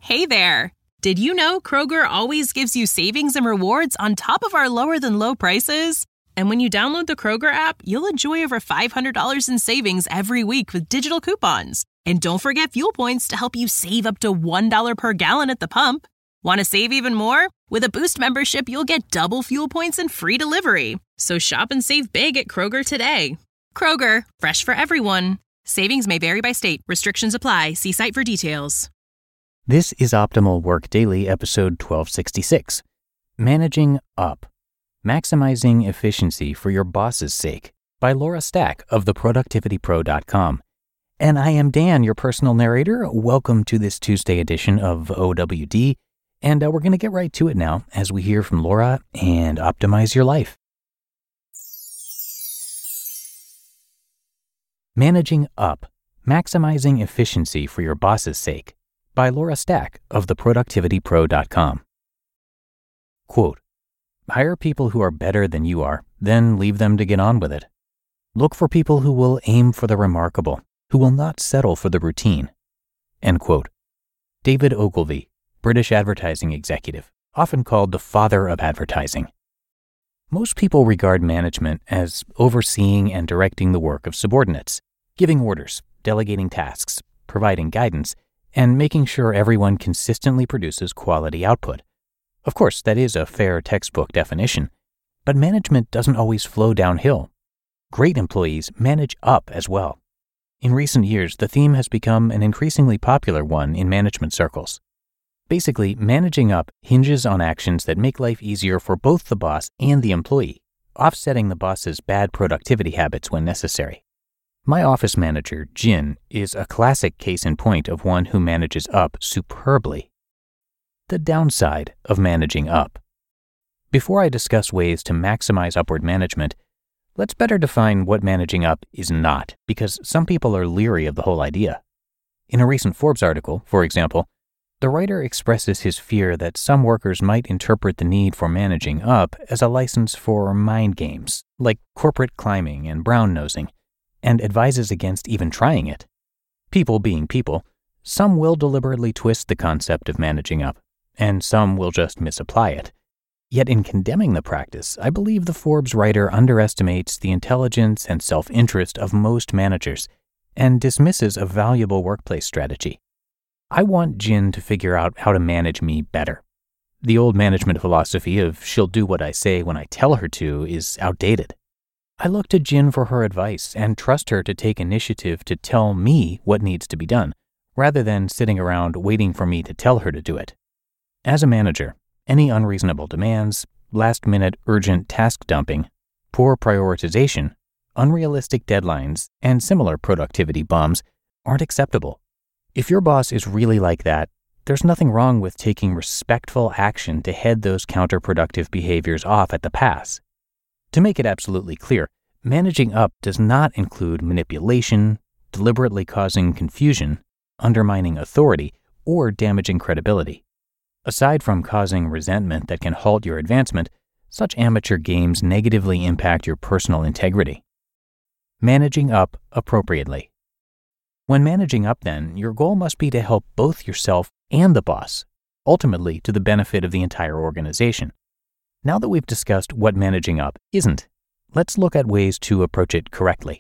Hey there! Did you know Kroger always gives you savings and rewards on top of our lower-than-low prices? And when you download the Kroger app, you'll enjoy over $500 in savings every week with digital coupons. And don't forget fuel points to help you save up to $1 per gallon at the pump. Want to save even more? With a Boost membership, you'll get double fuel points and free delivery. So shop and save big at Kroger today. Kroger, fresh for everyone. Savings may vary by state. Restrictions apply. See site for details. This is Optimal Work Daily, episode 1266. Managing Up. Maximizing Efficiency for Your Boss's Sake by Laura Stack of theproductivitypro.com. And I am Dan, your personal narrator. Welcome to this Tuesday edition of OWD. And we're going to get right to it now as we hear from Laura and optimize your life. Managing Up. Maximizing Efficiency for Your Boss's Sake by Laura Stack of theproductivitypro.com. Quote, hire people who are better than you are, then leave them to get on with it. Look for people who will aim for the remarkable, who will not settle for the routine. End quote. David Ogilvy, British advertising executive, often called the father of advertising. Most people regard management as overseeing and directing the work of subordinates, giving orders, delegating tasks, providing guidance, and making sure everyone consistently produces quality output. Of course, that is a fair textbook definition, but management doesn't always flow downhill. Great employees manage up as well. In recent years, the theme has become an increasingly popular one in management circles. Basically, managing up hinges on actions that make life easier for both the boss and the employee, offsetting the boss's bad productivity habits when necessary. My office manager, Jin, is a classic case in point of one who manages up superbly. The downside of managing up. Before I discuss ways to maximize upward management, let's better define what managing up is not, because some people are leery of the whole idea. In a recent Forbes article, for example, the writer expresses his fear that some workers might interpret the need for managing up as a license for mind games, like corporate climbing and brown-nosing, and advises against even trying it. People being people, some will deliberately twist the concept of managing up, and some will just misapply it. Yet in condemning the practice, I believe the Forbes writer underestimates the intelligence and self-interest of most managers and dismisses a valuable workplace strategy. I want Jin to figure out how to manage me better. The old management philosophy of she'll do what I say when I tell her to is outdated. I look to Jin for her advice and trust her to take initiative to tell me what needs to be done, rather than sitting around waiting for me to tell her to do it. As a manager, any unreasonable demands, last-minute urgent task dumping, poor prioritization, unrealistic deadlines, and similar productivity bombs aren't acceptable. If your boss is really like that, there's nothing wrong with taking respectful action to head those counterproductive behaviors off at the pass. To make it absolutely clear, managing up does not include manipulation, deliberately causing confusion, undermining authority, or damaging credibility. Aside from causing resentment that can halt your advancement, such amateur games negatively impact your personal integrity. Managing up appropriately. When managing up, then, your goal must be to help both yourself and the boss, ultimately to the benefit of the entire organization. Now that we've discussed what managing up isn't, let's look at ways to approach it correctly.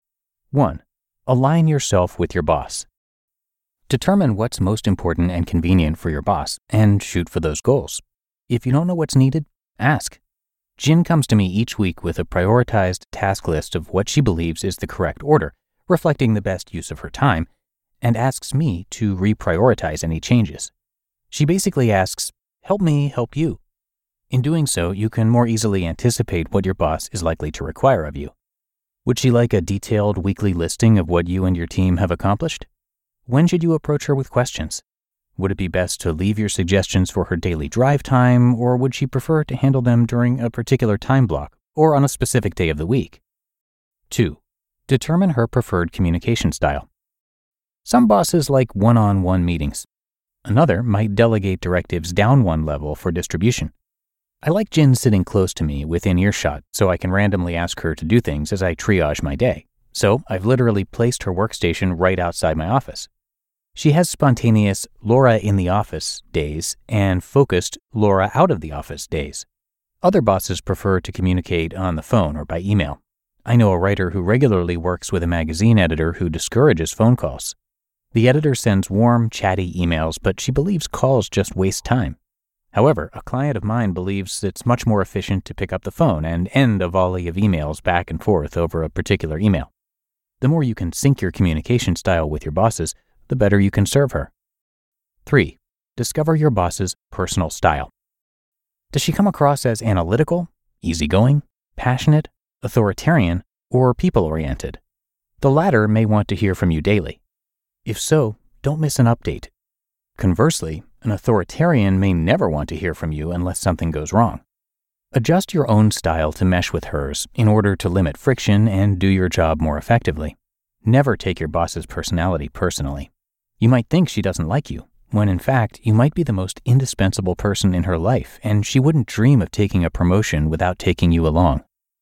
1. Align yourself with your boss. Determine what's most important and convenient for your boss, and shoot for those goals. If you don't know what's needed, ask. Jin comes to me each week with a prioritized task list of what she believes is the correct order, reflecting the best use of her time, and asks me to reprioritize any changes. She basically asks, help me help you. In doing so, you can more easily anticipate what your boss is likely to require of you. Would she like a detailed weekly listing of what you and your team have accomplished? When should you approach her with questions? Would it be best to leave your suggestions for her daily drive time, or would she prefer to handle them during a particular time block or on a specific day of the week? 2. Determine her preferred communication style. Some bosses like one-on-one meetings. Another might delegate directives down one level for distribution. I like Jin sitting close to me within earshot so I can randomly ask her to do things as I triage my day. So I've literally placed her workstation right outside my office. She has spontaneous Laura in the office days and focused Laura out of the office days. Other bosses prefer to communicate on the phone or by email. I know a writer who regularly works with a magazine editor who discourages phone calls. The editor sends warm, chatty emails, but she believes calls just waste time. However, a client of mine believes it's much more efficient to pick up the phone and end a volley of emails back and forth over a particular email. The more you can sync your communication style with your bosses, the better you can serve her. 3. Discover your boss's personal style. Does she come across as analytical, easygoing, passionate, authoritarian, or people-oriented? The latter may want to hear from you daily. If so, don't miss an update. Conversely, an authoritarian may never want to hear from you unless something goes wrong. Adjust your own style to mesh with hers in order to limit friction and do your job more effectively. Never take your boss's personality personally. You might think she doesn't like you, when in fact you might be the most indispensable person in her life and she wouldn't dream of taking a promotion without taking you along.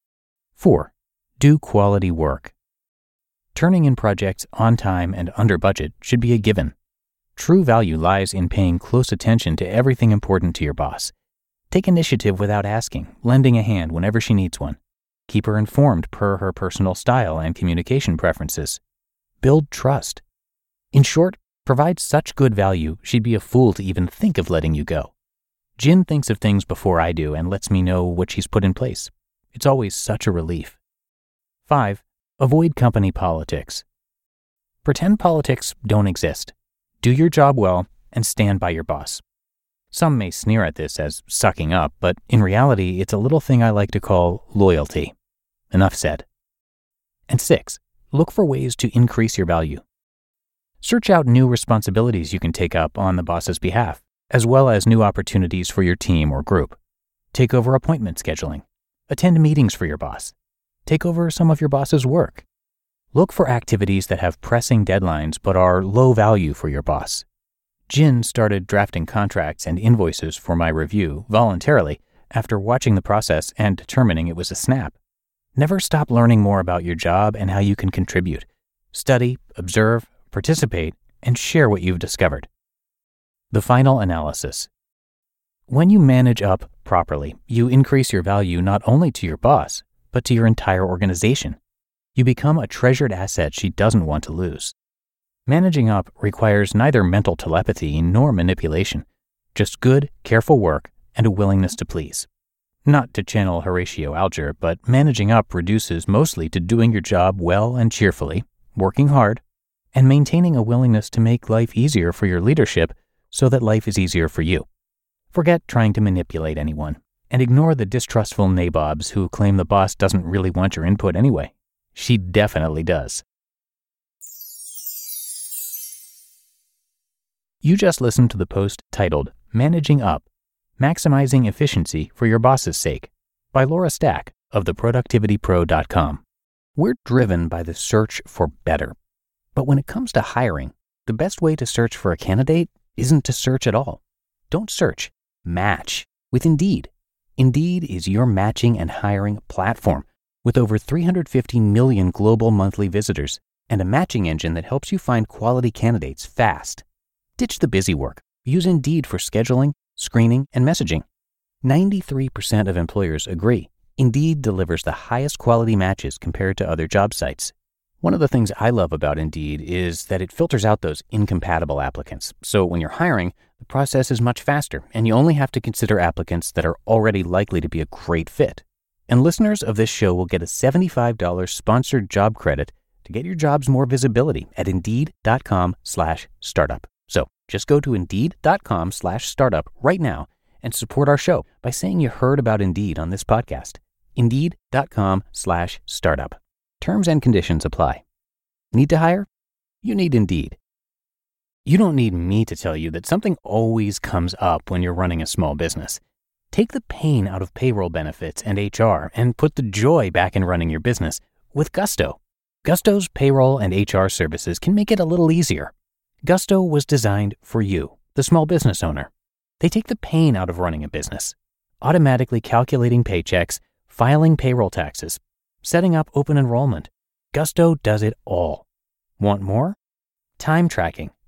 4. Do quality work. Turning in projects on time and under budget should be a given. True value lies in paying close attention to everything important to your boss. Take initiative without asking, lending a hand whenever she needs one. Keep her informed per her personal style and communication preferences. Build trust. In short, provide such good value, she'd be a fool to even think of letting you go. Jin thinks of things before I do and lets me know what she's put in place. It's always such a relief. 5. Avoid company politics. Pretend politics don't exist. Do your job well and stand by your boss. Some may sneer at this as sucking up, but in reality, it's a little thing I like to call loyalty. Enough said. And 6. Look for ways to increase your value. Search out new responsibilities you can take up on the boss's behalf, as well as new opportunities for your team or group. Take over appointment scheduling. Attend meetings for your boss. Take over some of your boss's work. Look for activities that have pressing deadlines but are low value for your boss. Jin started drafting contracts and invoices for my review voluntarily after watching the process and determining it was a snap. Never stop learning more about your job and how you can contribute. Study, observe, participate, and share what you've discovered. The final analysis. When you manage up properly, you increase your value not only to your boss, but to your entire organization. You become a treasured asset she doesn't want to lose. Managing up requires neither mental telepathy nor manipulation, just good, careful work and a willingness to please. Not to channel Horatio Alger, but managing up reduces mostly to doing your job well and cheerfully, working hard, and maintaining a willingness to make life easier for your leadership so that life is easier for you. Forget trying to manipulate anyone, and ignore the distrustful nabobs who claim the boss doesn't really want your input anyway. She definitely does. You just listened to the post titled Managing Up, Maximizing Efficiency for Your Boss's Sake by Laura Stack of theproductivitypro.com. We're driven by the search for better. But when it comes to hiring, the best way to search for a candidate isn't to search at all. Don't search. Match with Indeed. Indeed is your matching and hiring platform with over 350 million global monthly visitors and a matching engine that helps you find quality candidates fast. Ditch the busy work. Use Indeed for scheduling, screening, and messaging. 93% of employers agree Indeed delivers the highest quality matches compared to other job sites. One of the things I love about Indeed is that it filters out those incompatible applicants. So when you're hiring, the process is much faster, and you only have to consider applicants that are already likely to be a great fit. And listeners of this show will get a $75 sponsored job credit to get your jobs more visibility at Indeed.com/startup. So just go to Indeed.com/startup right now and support our show by saying you heard about Indeed on this podcast. Indeed.com/startup. Terms and conditions apply. Need to hire? You need Indeed. You don't need me to tell you that something always comes up when you're running a small business. Take the pain out of payroll benefits and HR and put the joy back in running your business with Gusto. Gusto's payroll and HR services can make it a little easier. Gusto was designed for you, the small business owner. They take the pain out of running a business, automatically calculating paychecks, filing payroll taxes, setting up open enrollment. Gusto does it all. Want more? Time tracking,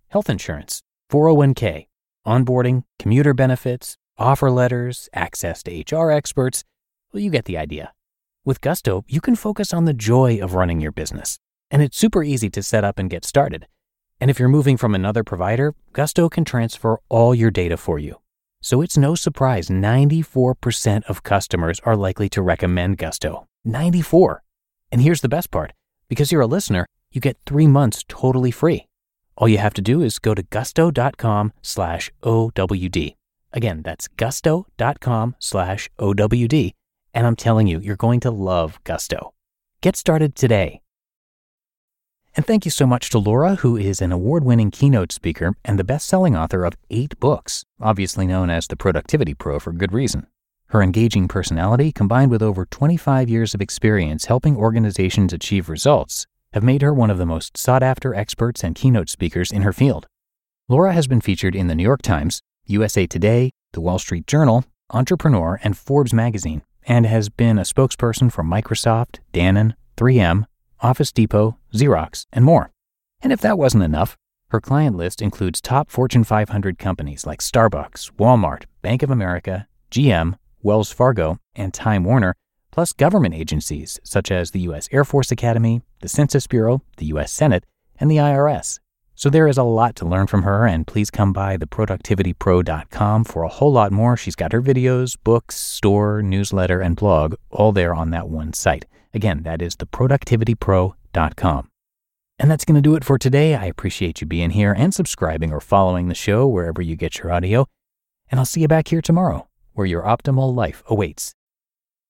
health insurance, 401k, onboarding, commuter benefits, offer letters, access to HR experts. Well, you get the idea. With Gusto, you can focus on the joy of running your business, and it's super easy to set up and get started. And if you're moving from another provider, Gusto can transfer all your data for you. So it's no surprise 94% of customers are likely to recommend Gusto. 94. And here's the best part. Because you're a listener, you get 3 months totally free. All you have to do is go to gusto.com/OWD. Again, that's gusto.com/OWD. And I'm telling you, you're going to love Gusto. Get started today. And thank you so much to Laura, who is an award-winning keynote speaker and the best-selling author of 8 books, obviously known as the Productivity Pro for good reason. Her engaging personality, combined with over 25 years of experience helping organizations achieve results, have made her one of the most sought-after experts and keynote speakers in her field. Laura has been featured in the New York Times, USA Today, The Wall Street Journal, Entrepreneur, and Forbes magazine, and has been a spokesperson for Microsoft, Danone, 3M, Office Depot, Xerox, and more. And if that wasn't enough, her client list includes top Fortune 500 companies like Starbucks, Walmart, Bank of America, GM, Wells Fargo, and Time Warner, plus government agencies such as the U.S. Air Force Academy, the Census Bureau, the U.S. Senate, and the IRS. So there is a lot to learn from her, and please come by theproductivitypro.com for a whole lot more. She's got her videos, books, store, newsletter, and blog all there on that one site. Again, that is theproductivitypro.com. And that's going to do it for today. I appreciate you being here and subscribing or following the show wherever you get your audio. And I'll see you back here tomorrow, where your optimal life awaits.